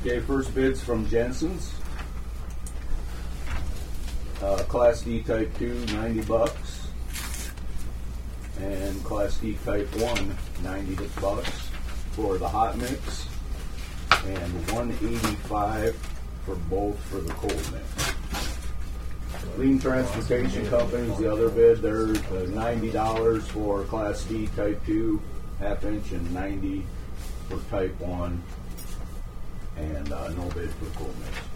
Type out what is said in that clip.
Okay, first bid's from Jensen's. Class D Type 2, $90. And Class D Type 1, $90 for the hot mix. And $185 for both for the cold mix. Lean Transportation Company's the other bid. They're $90 for Class D Type 2 half inch and $90 for Type 1, and no bid for cold mix.